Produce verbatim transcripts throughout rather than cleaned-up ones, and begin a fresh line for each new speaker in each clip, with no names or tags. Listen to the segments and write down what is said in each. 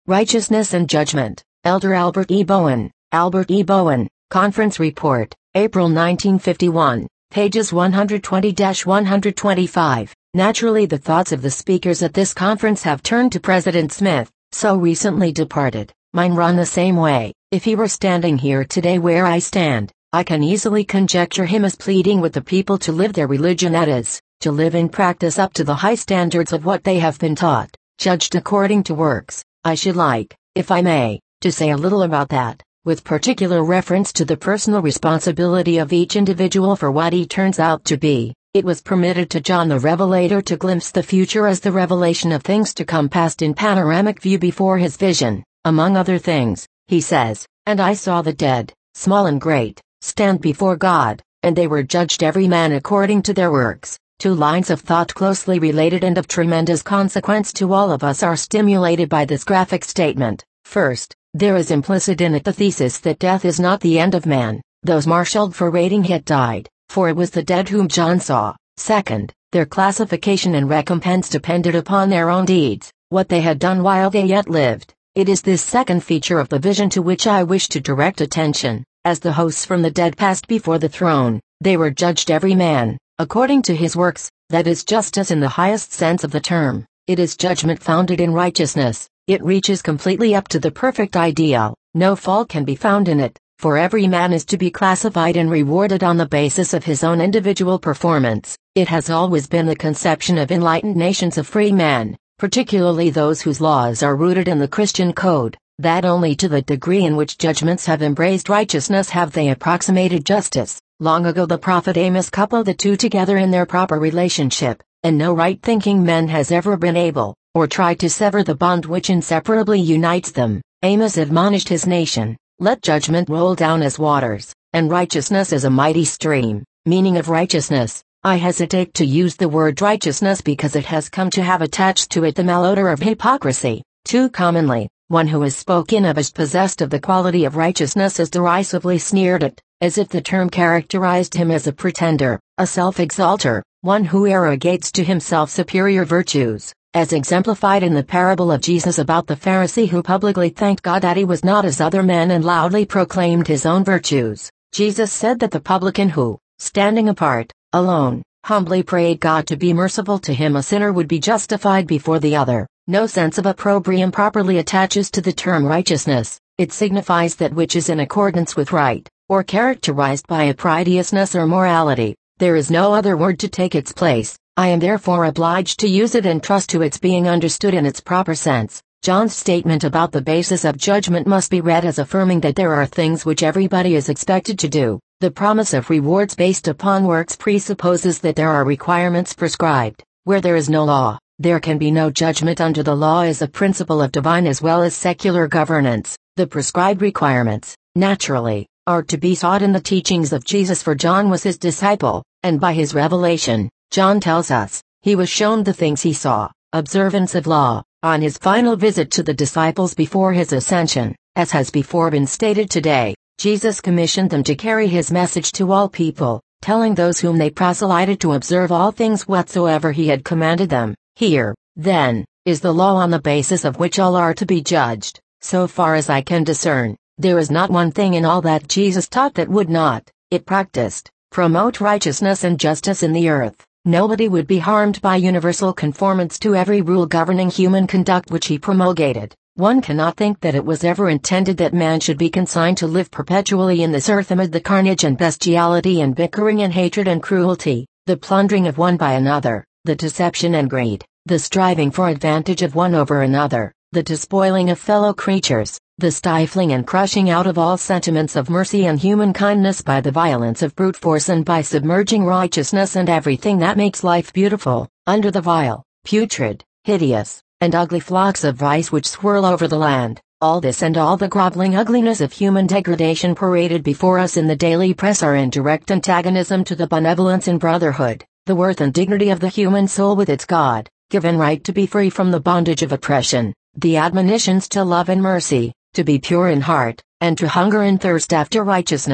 Righteousness and Judgment. Elder Albert E. Bowen. Albert E. Bowen, Conference Report, April nineteen fifty-one, pages one twenty to one twenty-five. Naturally, the thoughts of the speakers at this conference have turned to President Smith, so recently departed. Mine run the same way. If he were standing here today where I stand, I can easily conjecture him as pleading with the people to live their religion, that is, to live and practice up to the high standards of what they have been taught, judged according to works. I should like, if I may, to say a little about that, with particular reference to the personal responsibility of each individual for what he turns out to be. It was permitted to John the Revelator to glimpse the future as the revelation of things to come passed in panoramic view before his vision. Among other things, he says, "And I saw the dead, small and great, stand before God, and they were judged every man according to their works." Two lines of thought closely related and of tremendous consequence to all of us are stimulated by this graphic statement. First, there is implicit in it the thesis that death is not the end of man. Those marshaled for raiding had died, for it was the dead whom John saw. Second, their classification and recompense depended upon their own deeds, what they had done while they yet lived. It is this second feature of the vision to which I wish to direct attention. As the hosts from the dead passed before the throne, they were judged every man according to his works, that is justice in the highest sense of the term. It is judgment founded in righteousness. It reaches completely up to the perfect ideal. No fault can be found in it, for every man is to be classified and rewarded on the basis of his own individual performance. It has always been the conception of enlightened nations of free men, particularly those whose laws are rooted in the Christian code, that only to the degree in which judgments have embraced righteousness have they approximated justice. Long ago the prophet Amos coupled the two together in their proper relationship, and no right-thinking man has ever been able, or tried to sever the bond which inseparably unites them. Amos admonished his nation, "Let judgment roll down as waters, and righteousness as a mighty stream." Meaning of righteousness. I hesitate to use the word righteousness because it has come to have attached to it the malodor of hypocrisy. Too commonly, one who is spoken of as possessed of the quality of righteousness is derisively sneered at, as if the term characterized him as a pretender, a self-exalter, one who arrogates to himself superior virtues, as exemplified in the parable of Jesus about the Pharisee who publicly thanked God that he was not as other men and loudly proclaimed his own virtues. Jesus said that the publican who, standing apart, alone, humbly prayed God to be merciful to him, a sinner, would be justified before the other. No sense of opprobrium properly attaches to the term righteousness. It signifies that which is in accordance with right, or characterized by uprighteousness or morality. There is no other word to take its place. I am therefore obliged to use it and trust to its being understood in its proper sense. John's statement about the basis of judgment must be read as affirming that there are things which everybody is expected to do. The promise of rewards based upon works presupposes that there are requirements prescribed. Where there is no law, there can be no judgment under the law as a principle of divine as well as secular governance. The prescribed requirements, naturally, are to be sought in the teachings of Jesus, for John was his disciple, and by his revelation, John tells us, he was shown the things he saw. Observance of law. On his final visit to the disciples before his ascension, as has before been stated today, Jesus commissioned them to carry his message to all people, telling those whom they proselyted to observe all things whatsoever he had commanded them. Here, then, is the law on the basis of which all are to be judged. So far as I can discern, there is not one thing in all that Jesus taught that would not, it practiced, promote righteousness and justice in the earth. Nobody would be harmed by universal conformance to every rule governing human conduct which he promulgated. One cannot think that it was ever intended that man should be consigned to live perpetually in this earth amid the carnage and bestiality and bickering and hatred and cruelty, the plundering of one by another, the deception and greed, the striving for advantage of one over another, the despoiling of fellow creatures, the stifling and crushing out of all sentiments of mercy and human kindness by the violence of brute force and by submerging righteousness and everything that makes life beautiful, under the vile, putrid, hideous, and ugly flocks of vice which swirl over the land. All this and all the groveling ugliness of human degradation paraded before us in the daily press are in direct antagonism to the benevolence and brotherhood, the worth and dignity of the human soul with its God, given right to be free from the bondage of oppression, the admonitions to love and mercy, to be pure in heart, and to hunger and thirst after righteousness,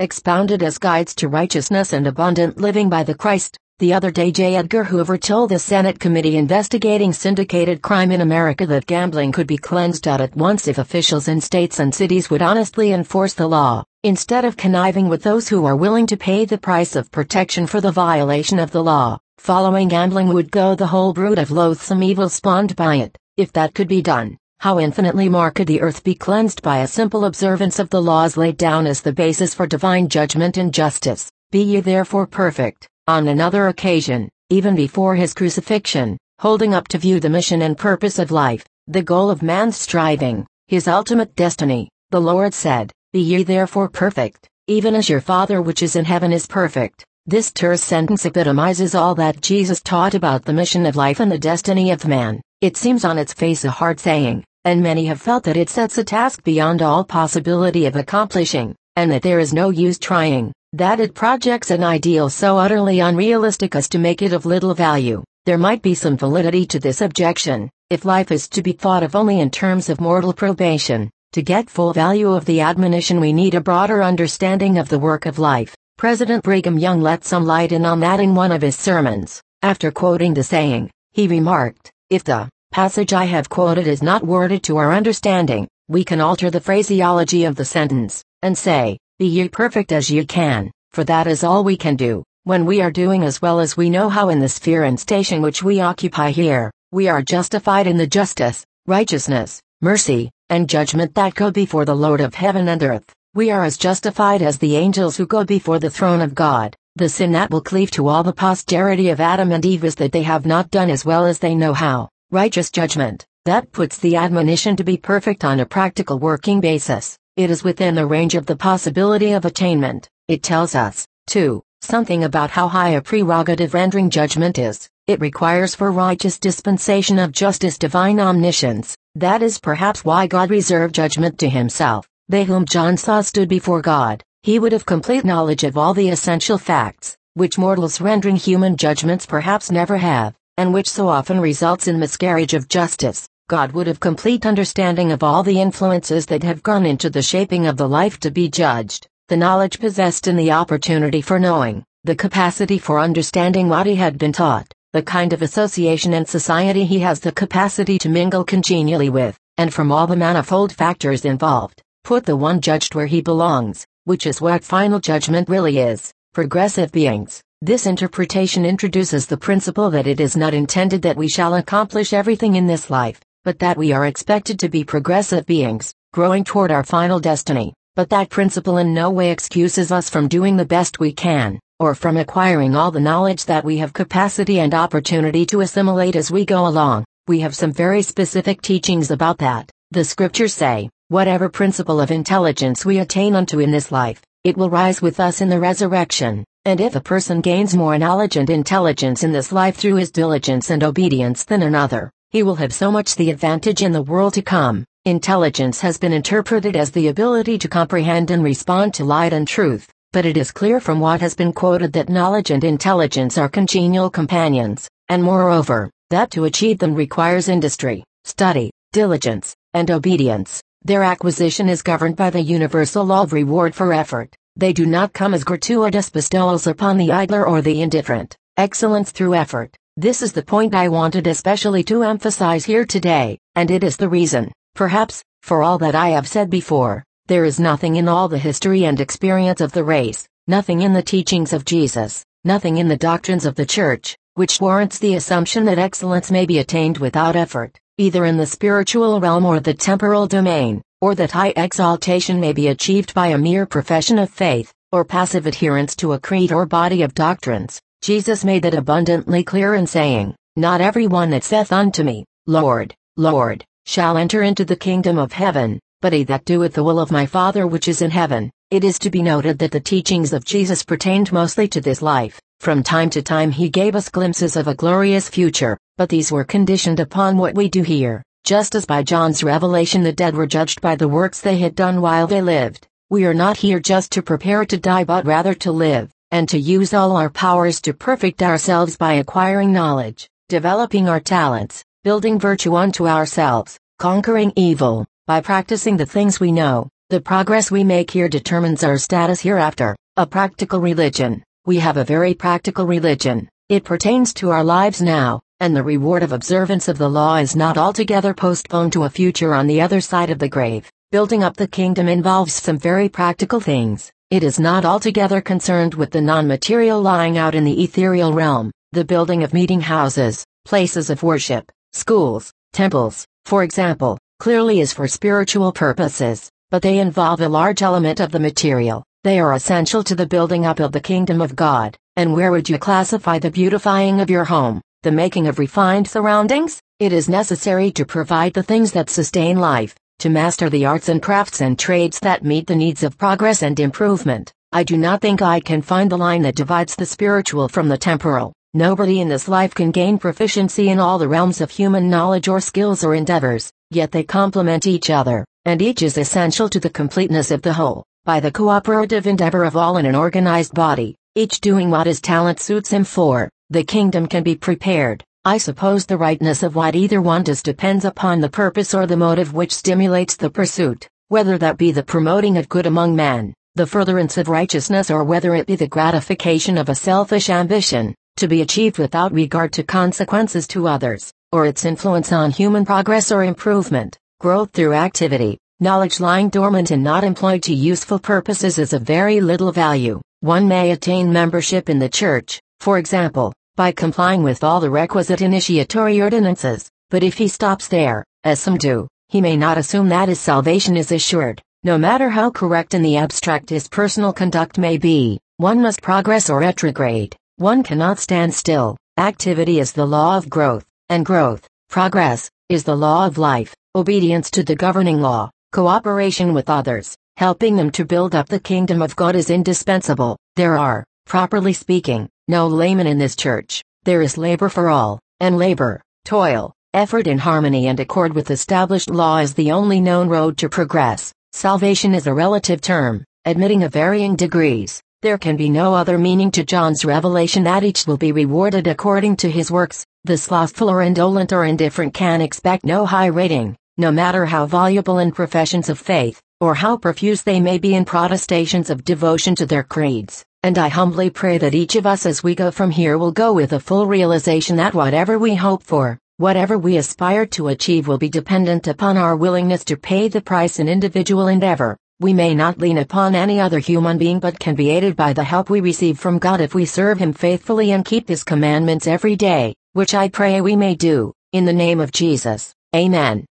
expounded as guides to righteousness and abundant living by the Christ. The other day J. Edgar Hoover told the Senate committee investigating syndicated crime in America that gambling could be cleansed out at once if officials in states and cities would honestly enforce the law, instead of conniving with those who are willing to pay the price of protection for the violation of the law. Following gambling would go the whole brood of loathsome evil spawned by it. If that could be done, how infinitely more could the earth be cleansed by a simple observance of the laws laid down as the basis for divine judgment and justice. Be ye therefore perfect. On another occasion, even before his crucifixion, holding up to view the mission and purpose of life, the goal of man's striving, his ultimate destiny, the Lord said, Be ye therefore perfect, even as your Father which is in heaven is perfect. This terse sentence epitomizes all that Jesus taught about the mission of life and the destiny of man. It seems on its face a hard saying, and many have felt that it sets a task beyond all possibility of accomplishing, and that there is no use trying. That it projects an ideal so utterly unrealistic as to make it of little value. There might be some validity to this objection, if life is to be thought of only in terms of mortal probation. To get full value of the admonition we need a broader understanding of the work of life. President Brigham Young let some light in on that in one of his sermons. After quoting the saying, he remarked, If the passage I have quoted is not worded to our understanding, we can alter the phraseology of the sentence, and say, Be ye perfect as ye can, for that is all we can do, when we are doing as well as we know how in the sphere and station which we occupy here. We are justified in the justice, righteousness, mercy, and judgment that go before the Lord of heaven and earth. We are as justified as the angels who go before the throne of God. The sin that will cleave to all the posterity of Adam and Eve is that they have not done as well as they know how. Righteous judgment, that puts the admonition to be perfect on a practical working basis. It is within the range of the possibility of attainment. It tells us, too, something about how high a prerogative rendering judgment is. It requires for righteous dispensation of justice divine omniscience. That is perhaps why God reserved judgment to himself. They whom John saw stood before God, he would have complete knowledge of all the essential facts, which mortals rendering human judgments perhaps never have, and which so often results in miscarriage of justice. God would have complete understanding of all the influences that have gone into the shaping of the life to be judged, the knowledge possessed in the opportunity for knowing, the capacity for understanding what he had been taught, the kind of association and society he has the capacity to mingle congenially with, and from all the manifold factors involved, put the one judged where he belongs, which is what final judgment really is. Progressive beings. This interpretation introduces the principle that it is not intended that we shall accomplish everything in this life, but that we are expected to be progressive beings, growing toward our final destiny. But that principle in no way excuses us from doing the best we can, or from acquiring all the knowledge that we have capacity and opportunity to assimilate as we go along. We have some very specific teachings about that. The scriptures say, whatever principle of intelligence we attain unto in this life, it will rise with us in the resurrection. And if a person gains more knowledge and intelligence in this life through his diligence and obedience than another, he will have so much the advantage in the world to come. Intelligence has been interpreted as the ability to comprehend and respond to light and truth, but it is clear from what has been quoted that knowledge and intelligence are congenial companions, and moreover, that to achieve them requires industry, study, diligence, and obedience. Their acquisition is governed by the universal law of reward for effort. They do not come as gratuitous bestowals upon the idler or the indifferent. Excellence through effort. This is the point I wanted especially to emphasize here today, and it is the reason, perhaps, for all that I have said before. There is nothing in all the history and experience of the race, nothing in the teachings of Jesus, nothing in the doctrines of the Church, which warrants the assumption that excellence may be attained without effort, either in the spiritual realm or the temporal domain, or that high exaltation may be achieved by a mere profession of faith, or passive adherence to a creed or body of doctrines. Jesus made that abundantly clear in saying, Not every one that saith unto me, Lord, Lord, shall enter into the kingdom of heaven, but he that doeth the will of my Father which is in heaven. It is to be noted that the teachings of Jesus pertained mostly to this life. From time to time he gave us glimpses of a glorious future, but these were conditioned upon what we do here. Just as by John's revelation the dead were judged by the works they had done while they lived, we are not here just to prepare to die but rather to live, and to use all our powers to perfect ourselves by acquiring knowledge, developing our talents, building virtue unto ourselves, conquering evil, by practicing the things we know. The progress we make here determines our status hereafter. A practical religion. We have a very practical religion. It pertains to our lives now, and the reward of observance of the law is not altogether postponed to a future on the other side of the grave. Building up the kingdom involves some very practical things. It is not altogether concerned with the non-material lying out in the ethereal realm. The building of meeting houses, places of worship, schools, temples, for example, clearly is for spiritual purposes, but they involve a large element of the material. They are essential to the building up of the kingdom of God. And where would you classify the beautifying of your home, the making of refined surroundings? It is necessary to provide the things that sustain life, to master the arts and crafts and trades that meet the needs of progress and improvement. I do not think I can find the line that divides the spiritual from the temporal. Nobody in this life can gain proficiency in all the realms of human knowledge or skills or endeavors, yet they complement each other, and each is essential to the completeness of the whole. By the cooperative endeavor of all in an organized body, each doing what his talent suits him for, the kingdom can be prepared. I suppose the rightness of what either one does depends upon the purpose or the motive which stimulates the pursuit, whether that be the promoting of good among men, the furtherance of righteousness, or whether it be the gratification of a selfish ambition, to be achieved without regard to consequences to others, or its influence on human progress or improvement, growth through activity. Knowledge lying dormant and not employed to useful purposes is of very little value. One may attain membership in the church, for example, by complying with all the requisite initiatory ordinances, but if he stops there, as some do, he may not assume that his salvation is assured. No matter how correct in the abstract his personal conduct may be, one must progress or retrograde. One cannot stand still. Activity is the law of growth, and growth, progress, is the law of life. Obedience to the governing law, cooperation with others, helping them to build up the kingdom of God is indispensable. There are, properly speaking, no laymen in this church. There is labor for all, and labor, toil, effort in harmony and accord with established law is the only known road to progress. Salvation is a relative term, admitting of varying degrees. There can be no other meaning to John's revelation that each will be rewarded according to his works. The slothful or indolent or indifferent can expect no high rating, no matter how voluble in professions of faith, or how profuse they may be in protestations of devotion to their creeds. And I humbly pray that each of us as we go from here will go with a full realization that whatever we hope for, whatever we aspire to achieve will be dependent upon our willingness to pay the price in individual endeavor. We may not lean upon any other human being but can be aided by the help we receive from God if we serve Him faithfully and keep His commandments every day, which I pray we may do, in the name of Jesus. Amen.